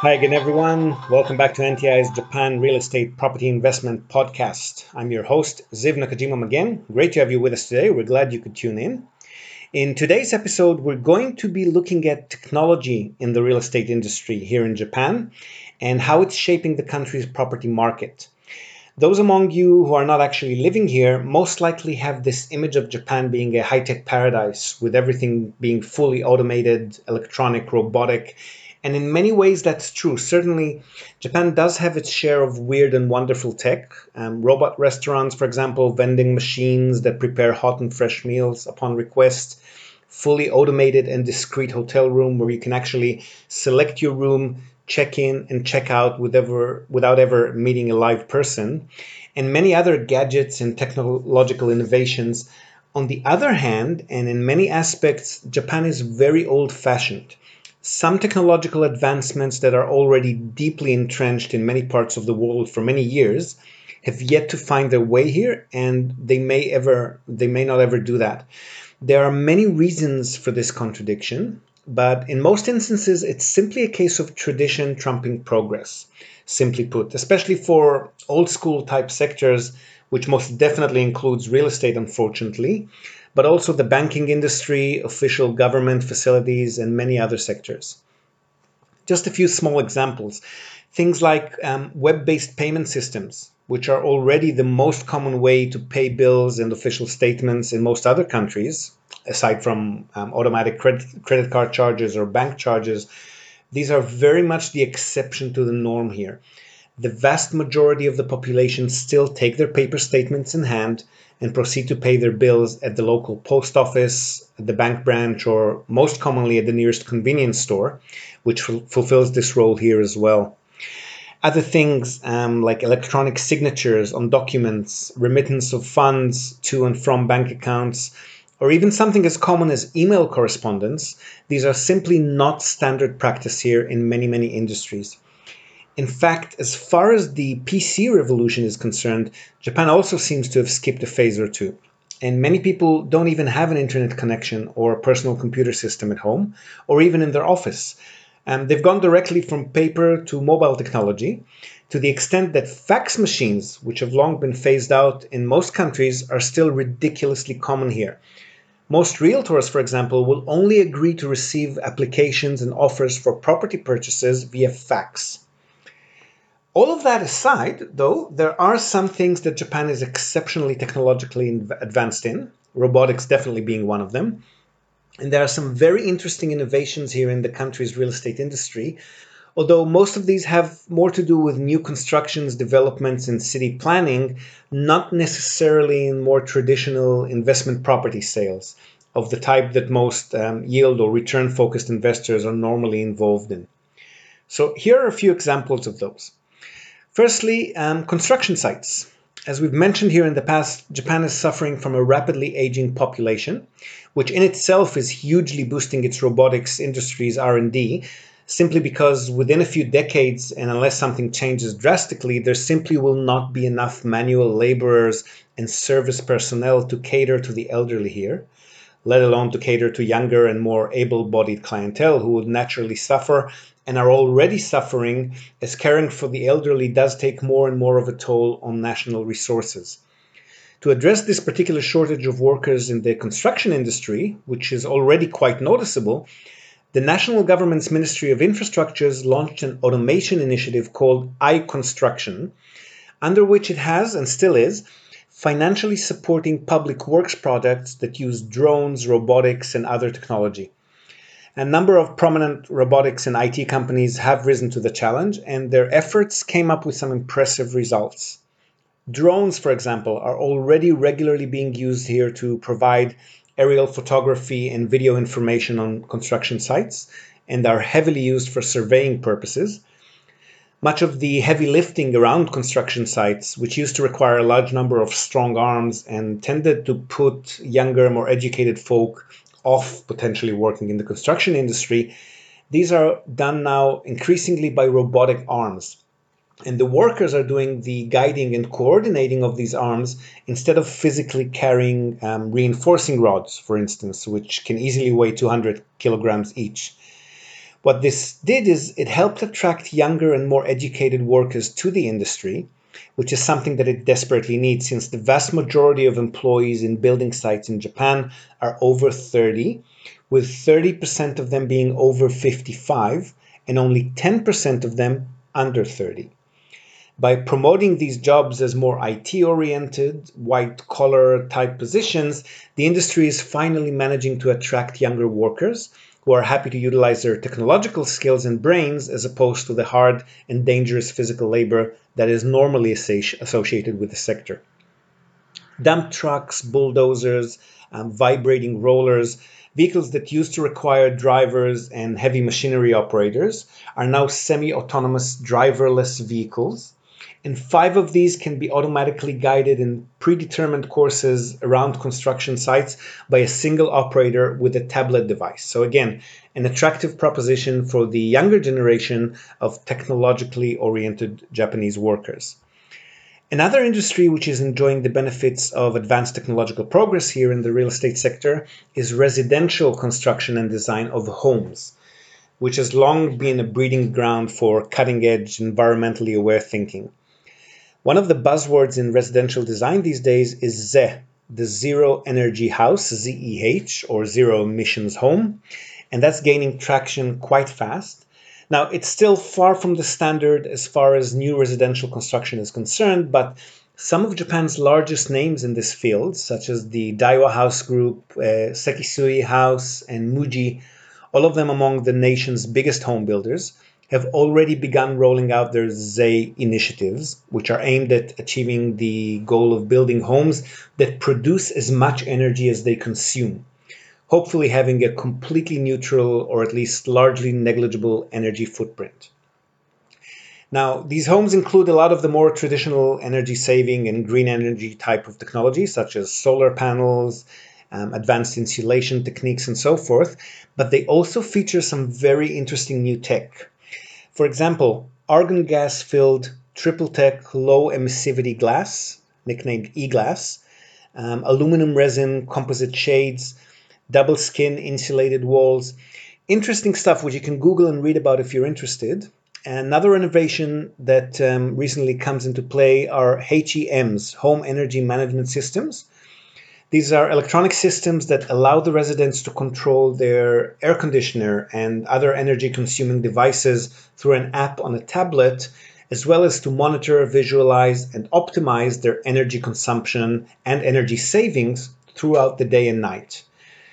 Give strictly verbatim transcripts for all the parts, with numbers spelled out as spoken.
Hi again, everyone. Welcome back to N T I's Japan Real Estate Property Investment Podcast. I'm your host, Ziv Nakajima again. Great to have you with us today. We're glad you could tune in. In today's episode, we're going to be looking at technology in the real estate industry here in Japan and how it's shaping the country's property market. Those among you who are not actually living here most likely have this image of Japan being a high-tech paradise with everything being fully automated, electronic, robotic. And in many ways, that's true. Certainly, Japan does have its share of weird and wonderful tech. Um, robot restaurants, for example, vending machines that prepare hot and fresh meals upon request, fully automated and discreet hotel room where you can actually select your room, check in and check out with ever, without ever meeting a live person, and many other gadgets and technological innovations. On the other hand, and in many aspects, Japan is very old-fashioned. Some technological advancements that are already deeply entrenched in many parts of the world for many years have yet to find their way here, and they may ever they may not ever do that. There are many reasons for this contradiction, but in most instances it's simply a case of tradition trumping progress, simply put, especially for old school type sectors, which most definitely includes real estate, unfortunately, but also the banking industry, official government facilities, and many other sectors. Just a few small examples. Things like um, web-based payment systems, which are already the most common way to pay bills and official statements in most other countries, aside from um, automatic credit, credit card charges or bank charges. These are very much the exception to the norm here. The vast majority of the population still take their paper statements in hand and proceed to pay their bills at the local post office, at the bank branch, or most commonly at the nearest convenience store, which f- fulfills this role here as well. Other things um, like electronic signatures on documents, remittance of funds to and from bank accounts, or even something as common as email correspondence, these are simply not standard practice here in many, many industries. In fact, as far as the P C revolution is concerned, Japan also seems to have skipped a phase or two. And many people don't even have an internet connection or a personal computer system at home, or even in their office. And they've gone directly from paper to mobile technology, to the extent that fax machines, which have long been phased out in most countries, are still ridiculously common here. Most realtors, for example, will only agree to receive applications and offers for property purchases via fax. All of that aside, though, there are some things that Japan is exceptionally technologically advanced in, robotics definitely being one of them. And there are some very interesting innovations here in the country's real estate industry, although most of these have more to do with new constructions, developments, and city planning, not necessarily in more traditional investment property sales of the type that most um, yield or return focused investors are normally involved in. So here are a few examples of those. Firstly, um, construction sites. As we've mentioned here in the past, Japan is suffering from a rapidly aging population, which in itself is hugely boosting its robotics industry's R and D, simply because within a few decades, and unless something changes drastically, there simply will not be enough manual laborers and service personnel to cater to the elderly here, let alone to cater to younger and more able-bodied clientele who would naturally suffer and are already suffering, as caring for the elderly does take more and more of a toll on national resources. To address this particular shortage of workers in the construction industry, which is already quite noticeable, the national government's Ministry of Infrastructures launched an automation initiative called iConstruction, under which it has, and still is, financially supporting public works projects that use drones, robotics, and other technology. A number of prominent robotics and I T companies have risen to the challenge, and their efforts came up with some impressive results. Drones, for example, are already regularly being used here to provide aerial photography and video information on construction sites, and are heavily used for surveying purposes. Much of the heavy lifting around construction sites, which used to require a large number of strong arms and tended to put younger, more educated folk off potentially working in the construction industry, these are done now increasingly by robotic arms. And the workers are doing the guiding and coordinating of these arms instead of physically carrying um, reinforcing rods, for instance, which can easily weigh two hundred kilograms each. What this did is it helped attract younger and more educated workers to the industry, which is something that it desperately needs since the vast majority of employees in building sites in Japan are over thirty, with thirty percent of them being over fifty-five and only ten percent of them under thirty. By promoting these jobs as more I T-oriented, white-collar type positions, the industry is finally managing to attract younger workers who are happy to utilize their technological skills and brains as opposed to the hard and dangerous physical labor that is normally associated with the sector. Dump trucks, bulldozers, um, vibrating rollers, vehicles that used to require drivers and heavy machinery operators are now semi-autonomous driverless vehicles. And five of these can be automatically guided in predetermined courses around construction sites by a single operator with a tablet device. So again, an attractive proposition for the younger generation of technologically oriented Japanese workers. Another industry which is enjoying the benefits of advanced technological progress here in the real estate sector is residential construction and design of homes, which has long been a breeding ground for cutting-edge, environmentally aware thinking. One of the buzzwords in residential design these days is Z E, the Zero Energy House, Z E H, or Zero Emissions Home, and that's gaining traction quite fast. Now, it's still far from the standard as far as new residential construction is concerned, but some of Japan's largest names in this field, such as the Daiwa House Group, uh, Sekisui House, and Muji, all of them among the nation's biggest home builders, have already begun rolling out their Z E initiatives, which are aimed at achieving the goal of building homes that produce as much energy as they consume, hopefully having a completely neutral or at least largely negligible energy footprint. Now, these homes include a lot of the more traditional energy saving and green energy type of technology, such as solar panels, um, advanced insulation techniques, and so forth, but they also feature some very interesting new tech. For example, argon gas-filled triple-tech low-emissivity glass, nicknamed E-glass, um, aluminum resin composite shades, double-skin insulated walls. Interesting stuff which you can Google and read about if you're interested. Another innovation that um, recently comes into play are H E Ms, Home Energy Management Systems. These are electronic systems that allow the residents to control their air conditioner and other energy-consuming devices through an app on a tablet, as well as to monitor, visualize, and optimize their energy consumption and energy savings throughout the day and night.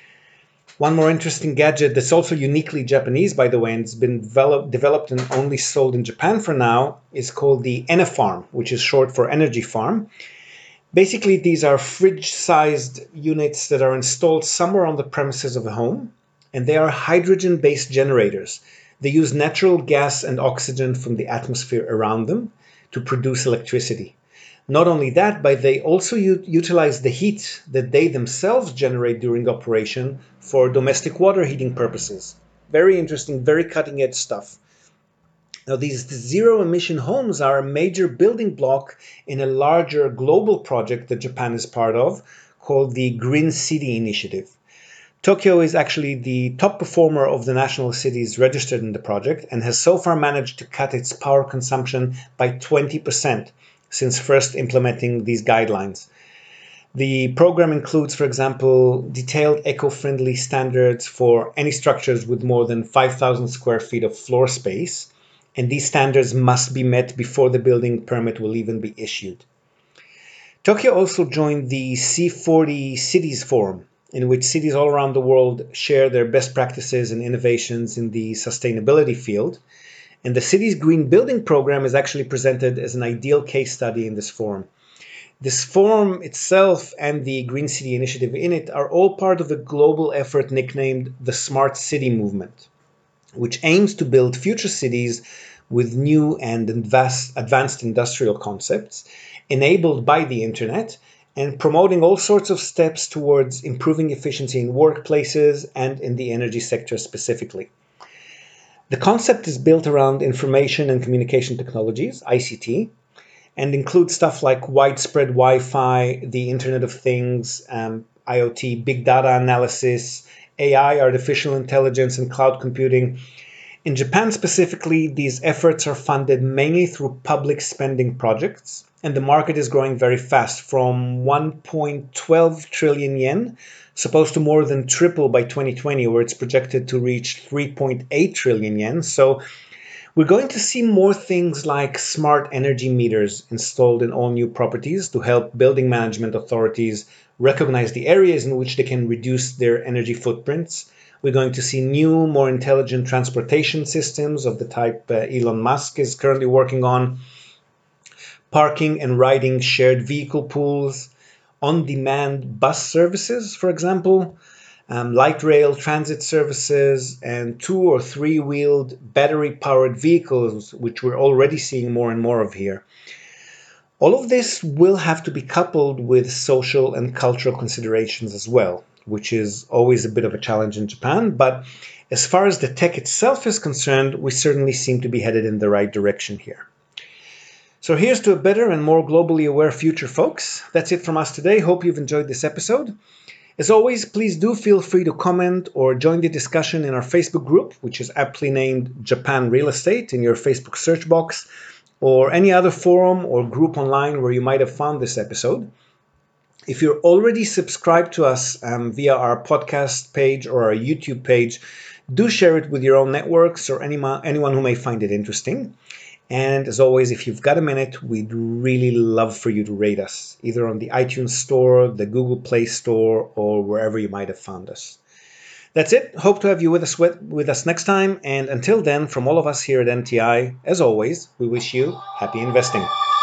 One more interesting gadget that's also uniquely Japanese, by the way, and it's been developed, developed and only sold in Japan for now, is called the Enefarm, which is short for Energy Farm. Basically, these are fridge-sized units that are installed somewhere on the premises of a home, and they are hydrogen-based generators. They use natural gas and oxygen from the atmosphere around them to produce electricity. Not only that, but they also u- utilize the heat that they themselves generate during operation for domestic water heating purposes. Very interesting, very cutting-edge stuff. Now, these zero-emission homes are a major building block in a larger global project that Japan is part of, called the Green City Initiative. Tokyo is actually the top performer of the national cities registered in the project and has so far managed to cut its power consumption by twenty percent since first implementing these guidelines. The program includes, for example, detailed eco-friendly standards for any structures with more than five thousand square feet of floor space, and these standards must be met before the building permit will even be issued. Tokyo also joined the C forty Cities Forum, in which cities all around the world share their best practices and innovations in the sustainability field, and the city's green building program is actually presented as an ideal case study in this forum. This forum itself and the Green City Initiative in it are all part of a global effort nicknamed the Smart City Movement, which aims to build future cities with new and advanced industrial concepts enabled by the internet and promoting all sorts of steps towards improving efficiency in workplaces and in the energy sector specifically. The concept is built around information and communication technologies, I C T, and includes stuff like widespread Wi-Fi, the Internet of Things, um, I O T, big data analysis, A I, artificial intelligence, and cloud computing. In Japan specifically, these efforts are funded mainly through public spending projects, and the market is growing very fast from one point one two trillion yen, supposed to more than triple by twenty twenty, where it's projected to reach three point eight trillion yen. So we're going to see more things like smart energy meters installed in all new properties to help building management authorities recognize the areas in which they can reduce their energy footprints. We're going to see new, more intelligent transportation systems of the type uh, Elon Musk is currently working on, parking and riding shared vehicle pools, on-demand bus services, for example, um, light rail transit services, and two or three-wheeled battery-powered vehicles, which we're already seeing more and more of here. All of this will have to be coupled with social and cultural considerations as well, which is always a bit of a challenge in Japan. But as far as the tech itself is concerned, we certainly seem to be headed in the right direction here. So here's to a better and more globally aware future, folks. That's it from us today. Hope you've enjoyed this episode. As always, please do feel free to comment or join the discussion in our Facebook group, which is aptly named Japan Real Estate in your Facebook search box, or any other forum or group online where you might have found this episode. If you're already subscribed to us um, via our podcast page or our YouTube page, do share it with your own networks or any, anyone who may find it interesting. And as always, if you've got a minute, we'd really love for you to rate us, either on the iTunes Store, the Google Play Store, or wherever you might have found us. That's it. Hope to have you with us with us next time. And until then, from all of us here at N T I, as always, we wish you happy investing.